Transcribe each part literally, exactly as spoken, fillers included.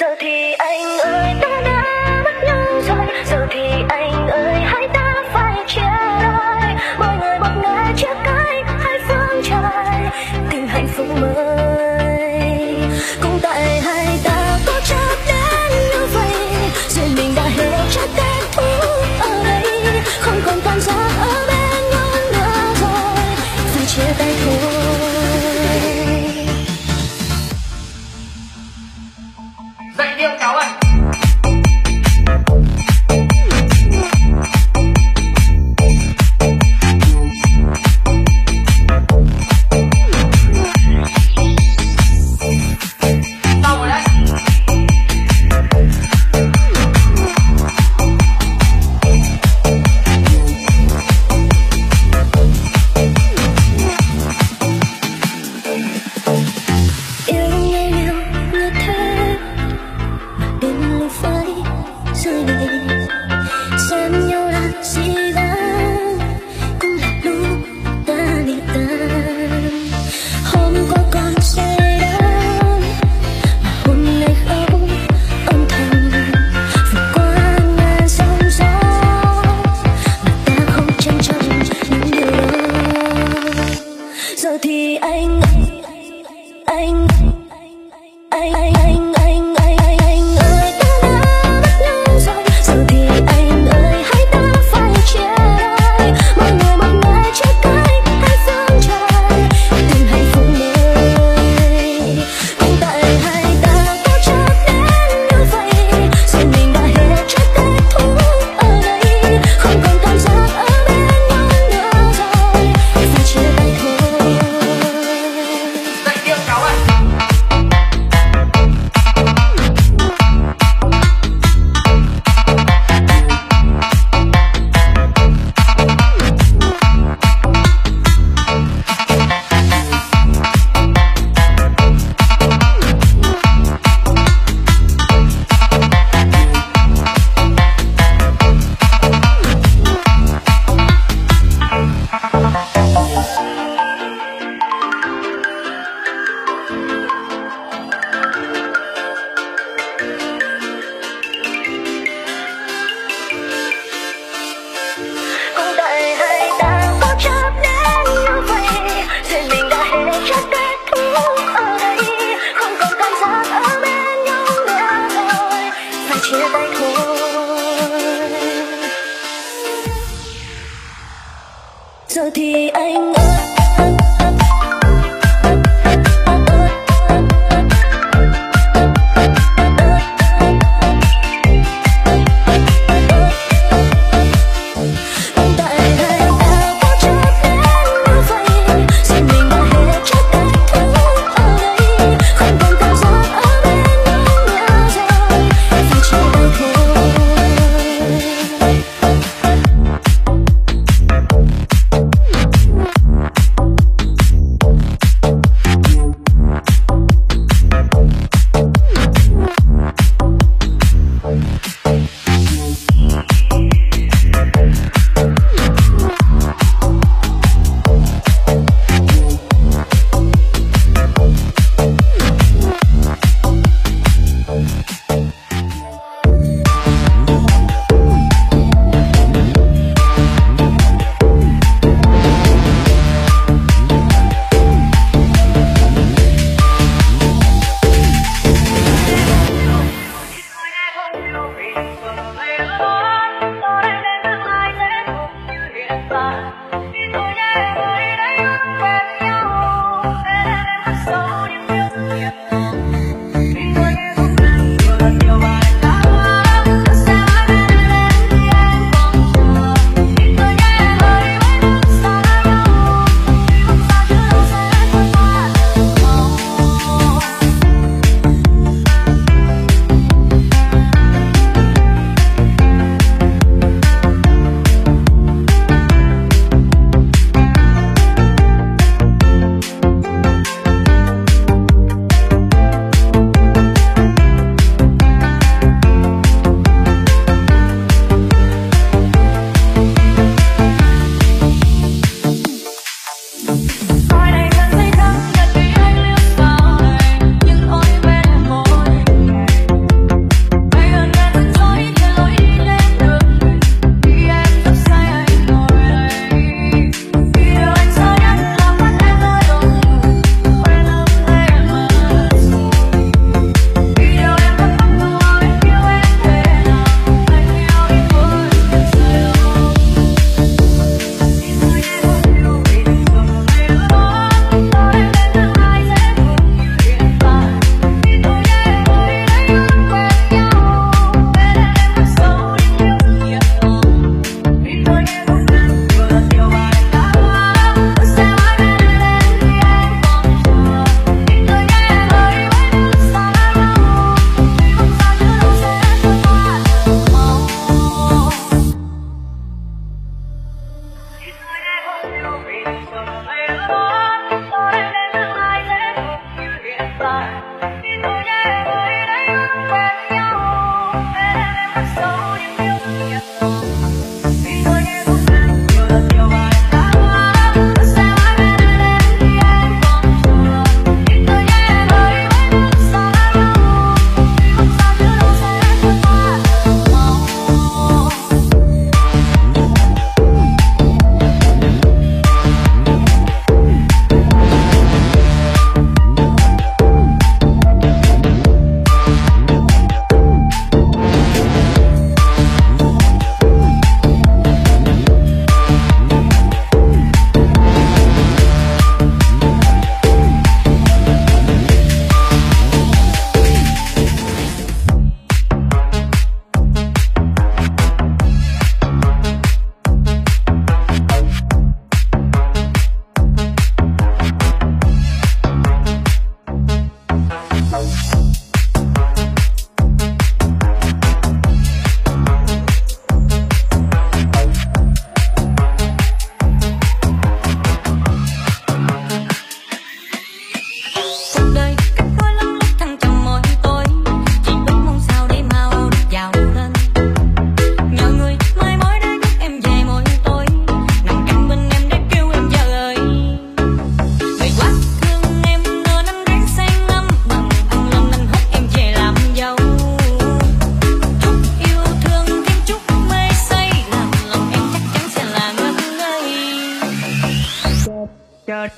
Giờ thì anh ơi ta đã mất nhau rồi, giờ thì anh ơi hai ta phải chia đôi. Mỗi người một ngả chia cách hai phương trời, tìm hạnh phúc mới. Cũng tại hai ta có chắc đến như vậy, duyên mình đã hết chắc kết thúc ở đây. Không còn cảm giác ở bên nhau nữa rồi, phải chia tay thôi. Dậy điệu cháu ơi. Xong rồi đấy. Yêu nhau nhiều như thế, đến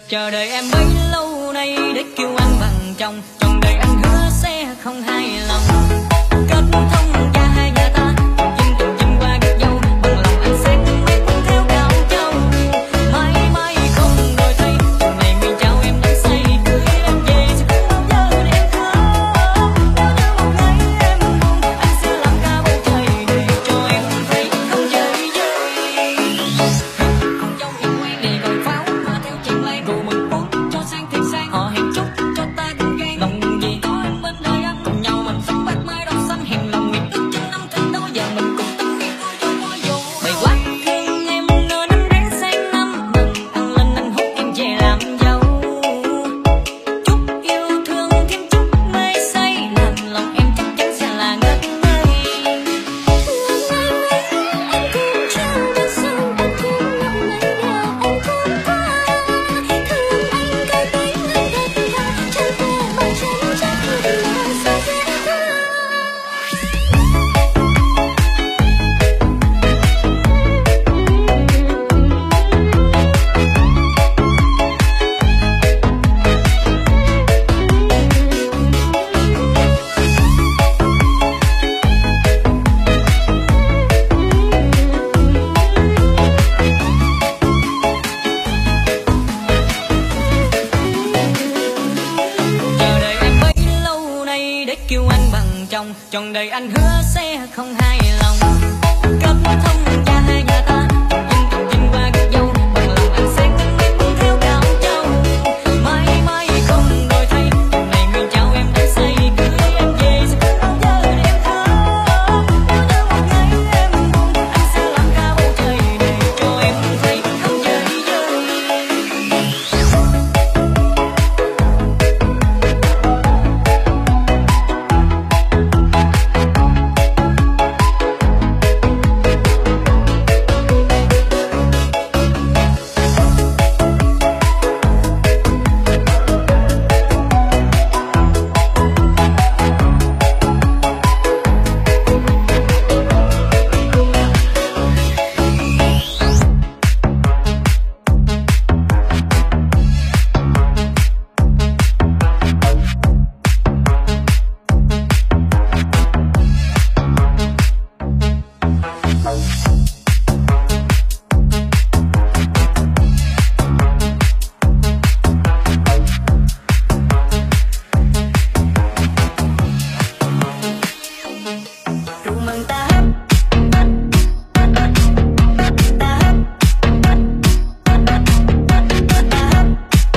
Chờ đợi em bấy lâu nay để kêu anh bằng chồng. Trong đời anh hứa sẽ không hài lòng. Kết thông cả hai nhà ta, dinh tình dinh qua gác dâu. Bằng lòng anh sẽ cứng mét theo cao châu. Mãi mãi không đổi thay. Hôm nay mình chào em đang say, cưới em về sẽ không bao giờ để em khóc. Nếu như một ngày em buồn, anh sẽ làm cả bầu trời để cho em thấy không chơi vơi. Không dâu em quay để gọi pháo mà theo chàng lại rượu mừng uống cho sang thiệt sang. Họ hẹn chúc cho ta cùng ghen lòng đừng gì có em bên đời anh. Cùng nhau mình sống bát mai đau xanh hẹn lòng nguyện ước trên năm trên đó giờ mình cùng tâm nguyện vui cho vui vô. Bày quá thương em nên anh ráng sang năm mừng ăn lên anh hút em về làm dâu. Chút yêu thương thêm chút mê say làm lòng em chắc chắn sẽ là ngất ngây. Anh cũng trao đến sông, anh cũng ngậm ngần ngào, anh cũng qua. Thương anh cái tiếng anh thật thà, chân quê bằng chân chắc thật là sao dễ thương. Chờ đợi em bấy lâu nay để kêu anh bằng chồng. Trong đời anh hứa sẽ không hài lòng. Kết thông cả hai nhà ta, dinh tình dinh qua gác dâu. Bằng lòng anh sẽ cứng mét theo cao châu. Mãi mãi không đổi thay. Hôm nay mình chào em đang say, cưới em về sẽ không bao giờ để em khóc. Nếu như một ngày em buồn, anh sẽ làm cả bầu trời để cho em thấy không chơi vơi. Rượu mừng ta hấp, ta hấp, ta hấp,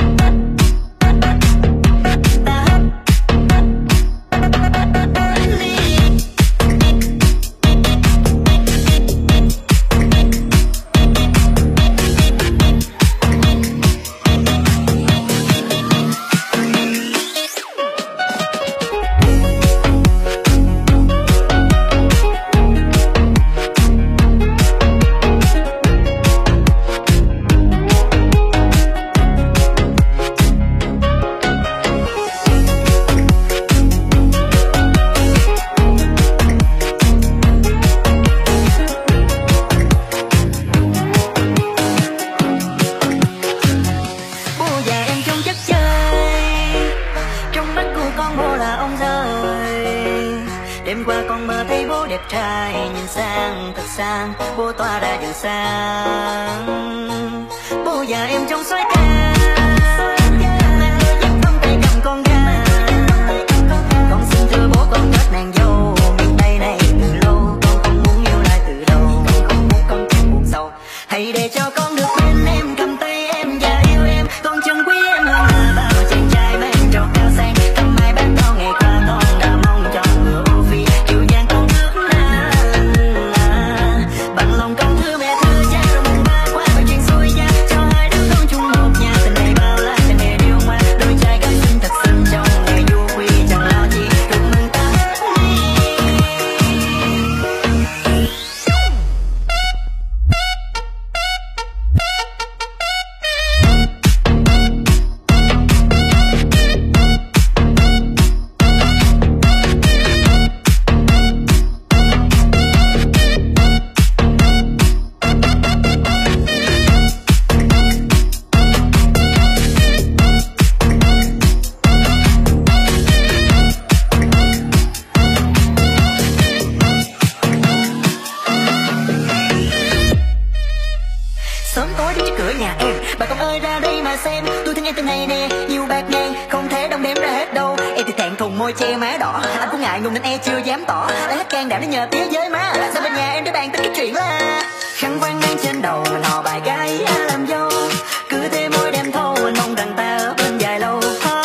ta hấp. Bố già em trông chất chơi, trong mắt của con bố là ông rời. Đêm qua con mơ thấy bố đẹp trai, nhìn sang thật sang, bố tỏa ra đường sáng. Bố già em trông xoái ca, mang đôi dép không tay cầm con gà. Con xin thưa bố con kết nàng dâu, miền Tây này từ lâu con không muốn yêu lại từ đầu. Con không muốn con thêm buồn sầu, hãy để cho con được bên em, cầm tay em và yêu em. Con chân quý em hơn là bao chàng trai bên trầu cao sang. Tầm mai bán bao ngày qua con đã mong cho ngựa ô phi, kiều giang con nước là bằng lòng con thưa mẹ thưa cha rồi mong ba qua bởi chuyện xuôi gia cho hai đứa con chung một nhà em. Bà con ơi ra đây mà xem, tôi thương em từ ngày nè, nhiều bạc ngàn không thể đong đếm ra hết đâu. Em thì thẹn thùng môi che má đỏ, anh cũng ngại ngùng nên e chưa dám tỏ. Lấy hết can đảm để nhờ tía với má, sao bên nhà em để bàn tính cái chuyện là khăn quàng đang trên đầu mình hò bài gái làm dâu. Cứ thế môi đêm thâu mình mong rằng ta ở bên dài lâu.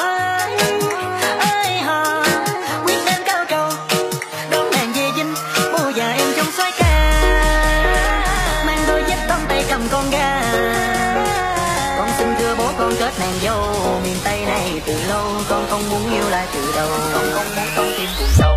Ơi hò quyết đến cao cầu đón nàng về dinh, bố già em trong xoái ca mang đôi dép tông tay cầm con gà. Con xin thưa bố con kết nàng dâu miền Tây này từ lâu, con không muốn yêu lại từ đầu, con không muốn con tim cuộc sâu.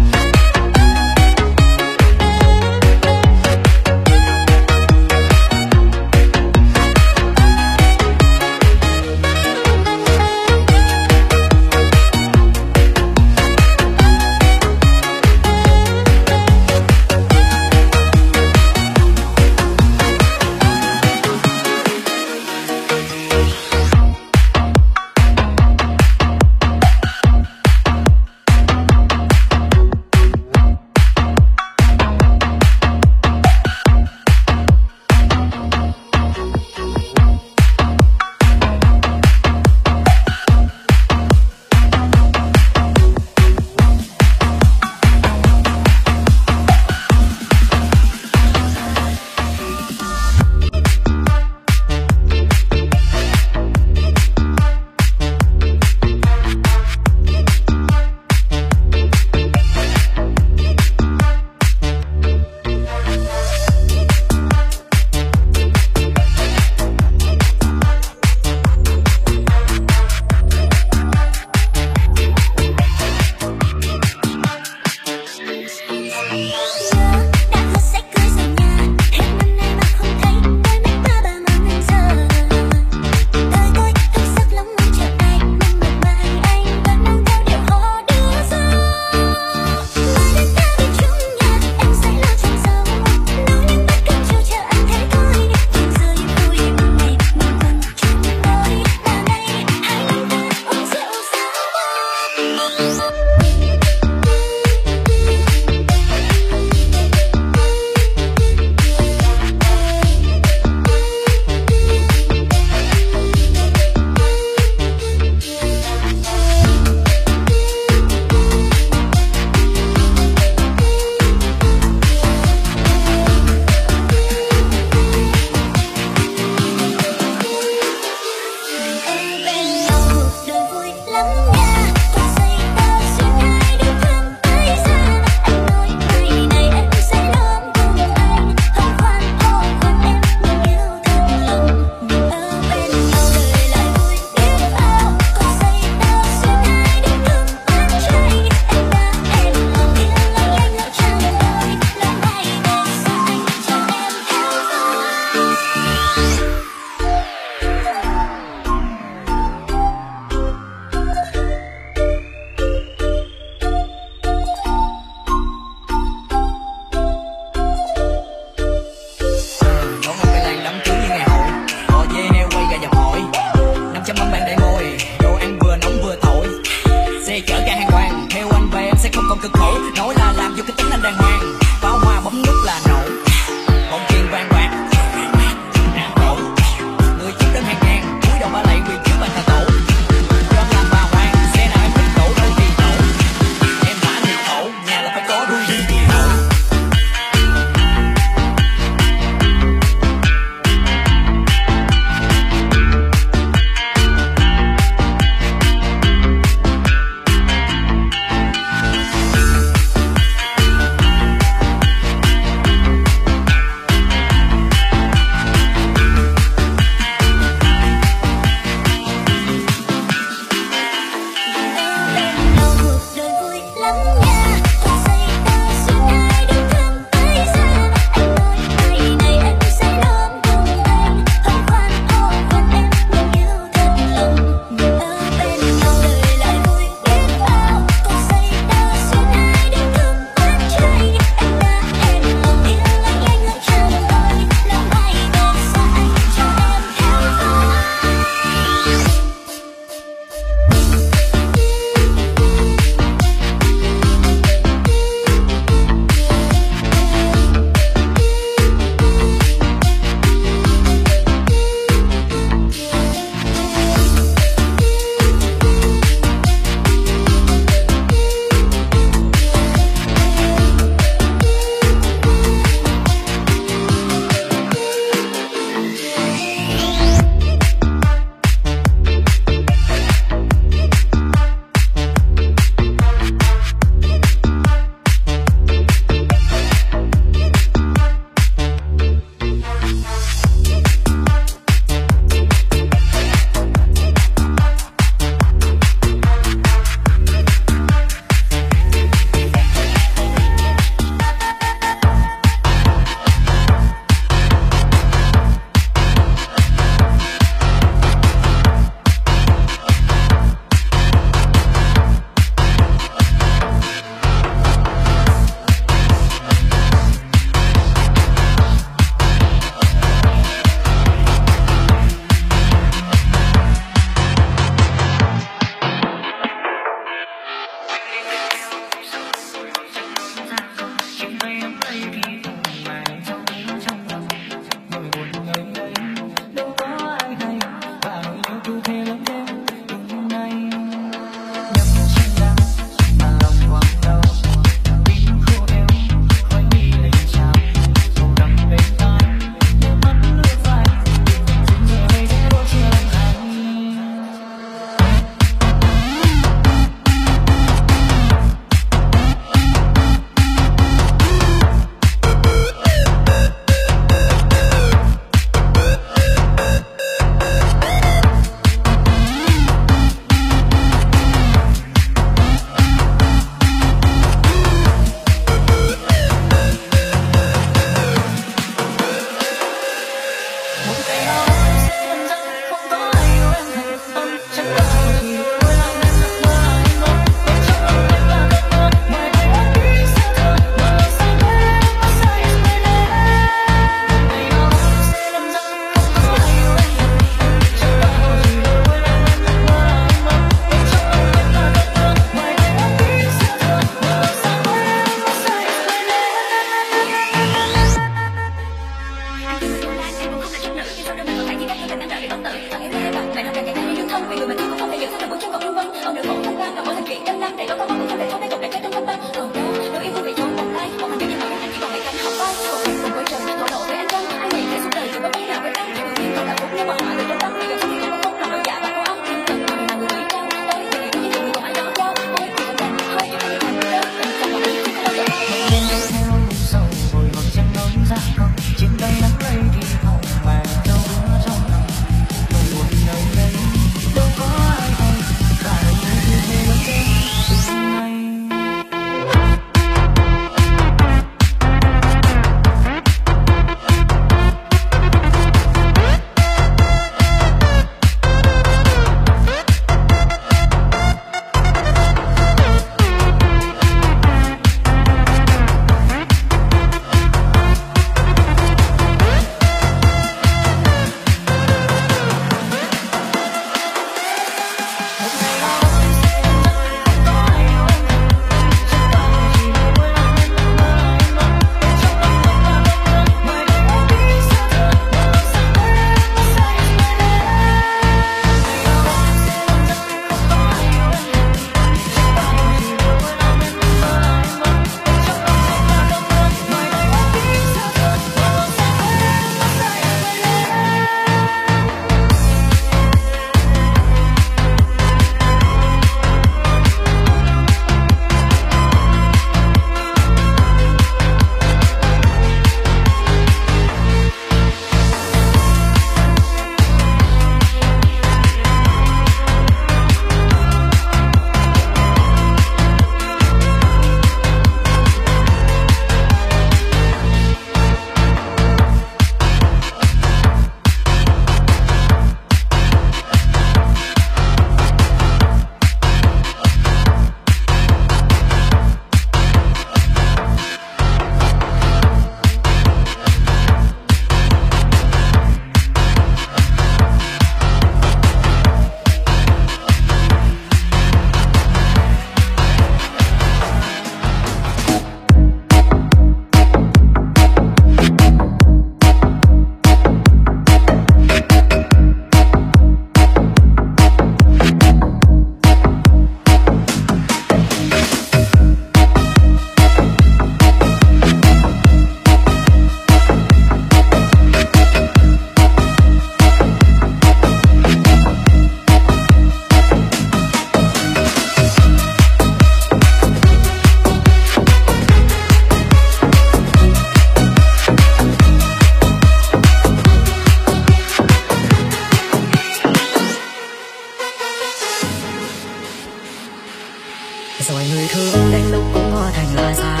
rồi người thương đến lúc cũng hóa thành là xa.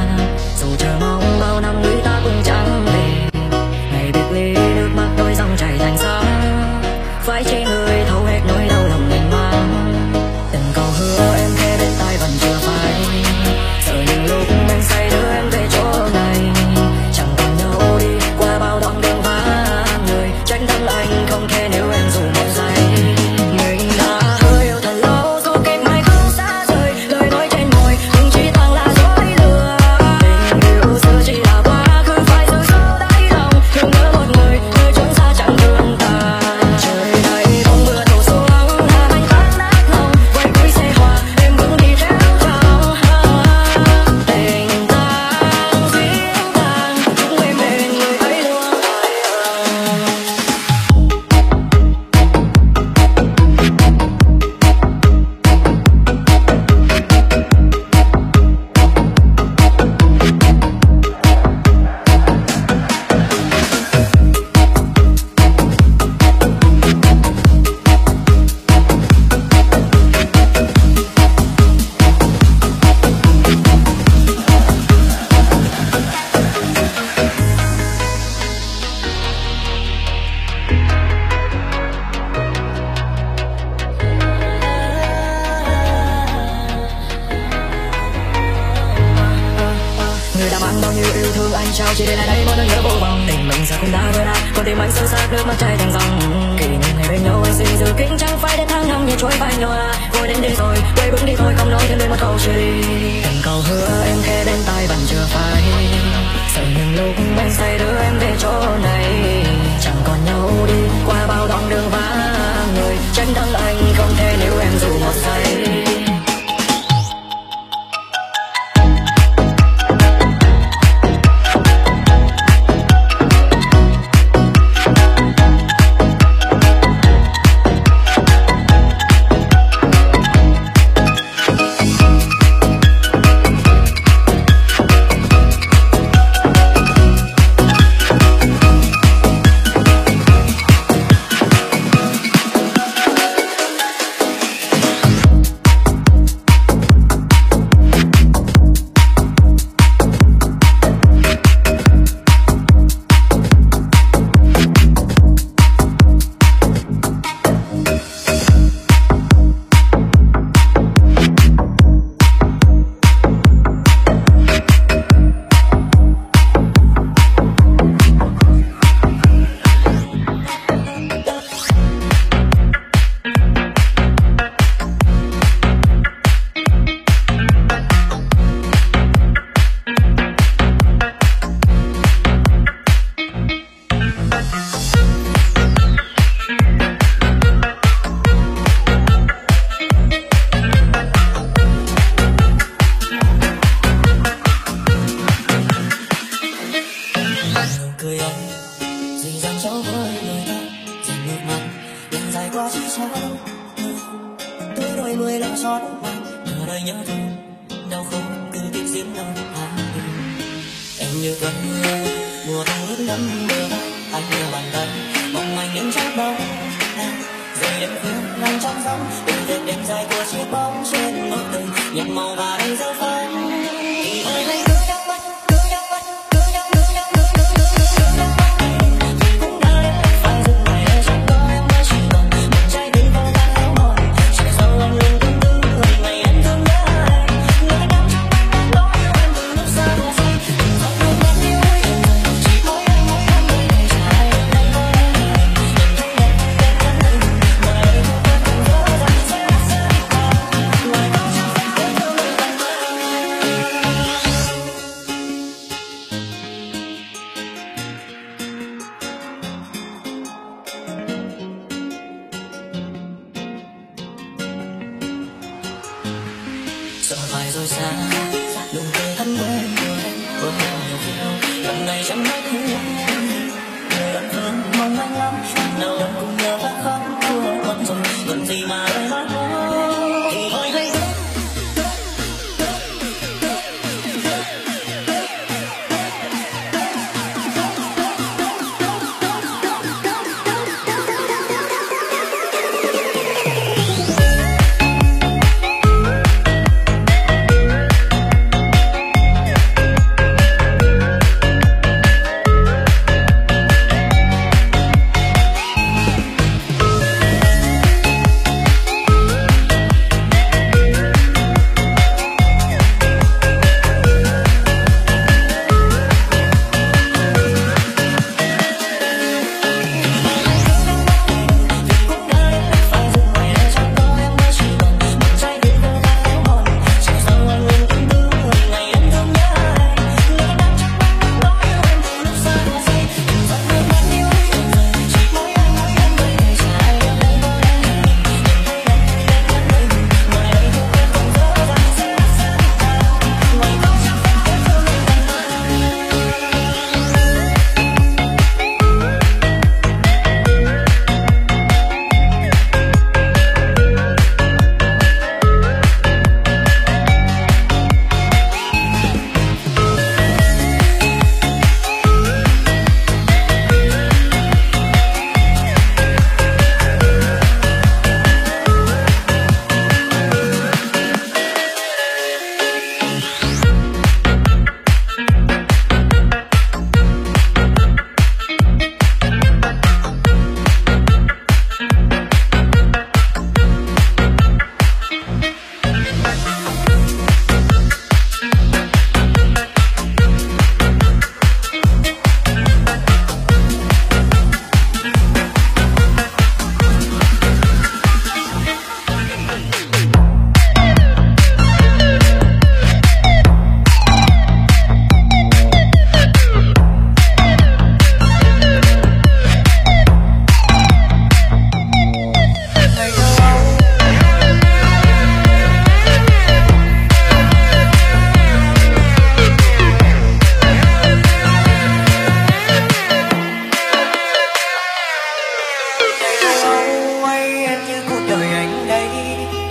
Dù chờ mong bao năm người ta cũng chẳng về, ngày biệt ly nước mắt đôi dòng chảy thành xa. Phải chỉ người thấu hết nỗi đau lòng mình mang, từng câu hứa em thề bên tai vẫn chưa phai. Giờ những lúc em say đưa em về chỗ này, chẳng còn nhau đi qua bao đoạn đường vắng người. Trách đắng anh không thể nếu em dù một giây. Mình đã hứa yêu thật lâu dù kịp mai không xa rời, lời nói trên môi nhưng chỉ toàn là dối lừa. Tình yêu xưa nhiêu yêu thương anh trao chỉ để lại đây mỗi nỗi nhớ vô vọng. Tình mình giờ cũng đã vỡ nát, con tim anh sâu sắc nước mắt chảy thành dòng. Kỷ niệm ngày bên nhau anh xin giữ kín chẳng phải đến tháng năm như trôi vai nhòa. Vui đến đi rồi, quay bước đi thôi không nói thêm đến một câu chia ly. Từng câu hứa em khẽ bên tai vẫn chưa phai. Sợ những lúc anh say đưa em về chỗ này, chẳng còn nhau đi qua bao đoạn đường vắng người. Tránh đắng anh không thể níu em dù một giây.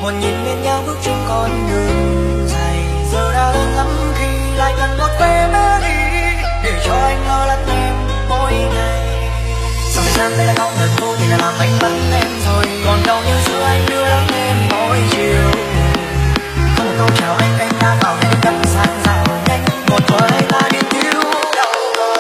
một nhìn bên nhau bước trên con đường dài. Giờ đã lớn lắm khi lại cần một vé nữa đi, để cho anh lo lắng em mỗi ngày. Sau thời gian đây là không ngần vô tình là làm anh mất em rồi, còn đau như giữa anh đưa đón em mỗi chiều. Không một câu chào anh anh đã vào đến cánh sang rào nhanh, một thuở ấy là điên thiếu đau lòng.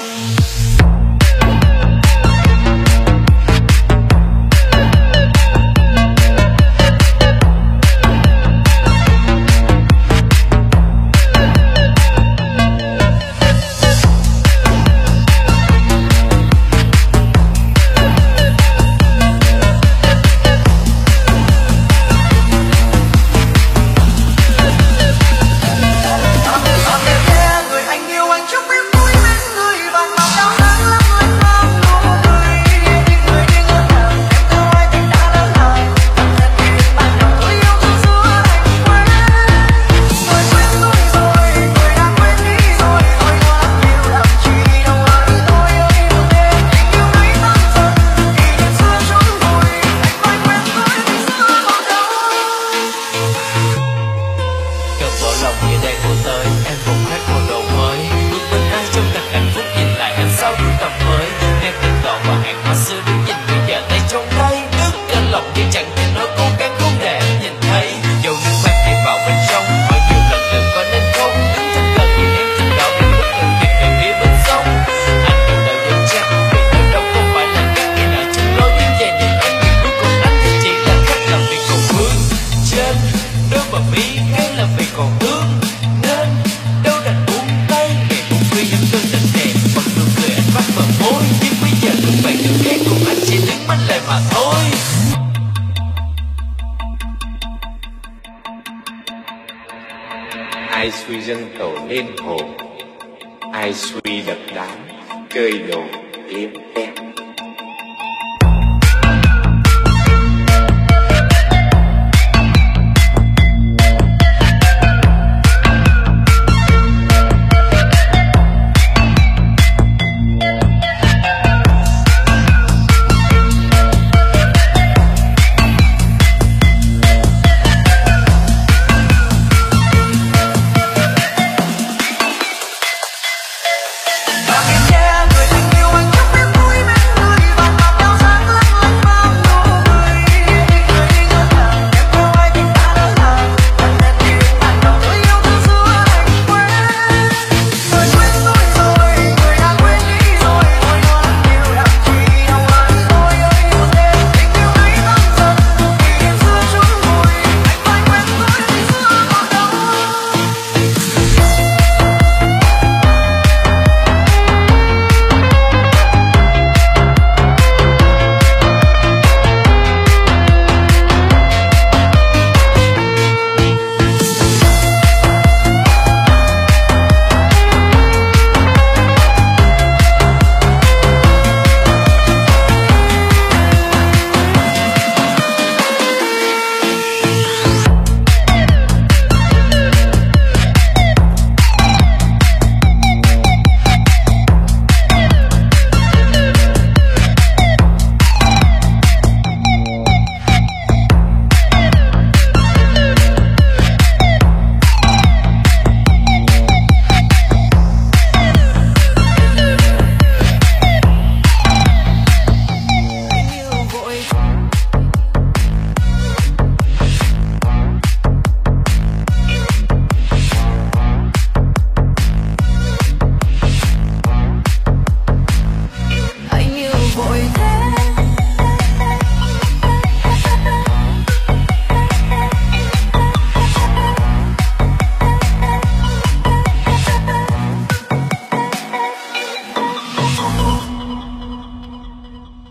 Ai suy dân tàu nên hồn, ai suy đập đá, cơi đồ yếm em.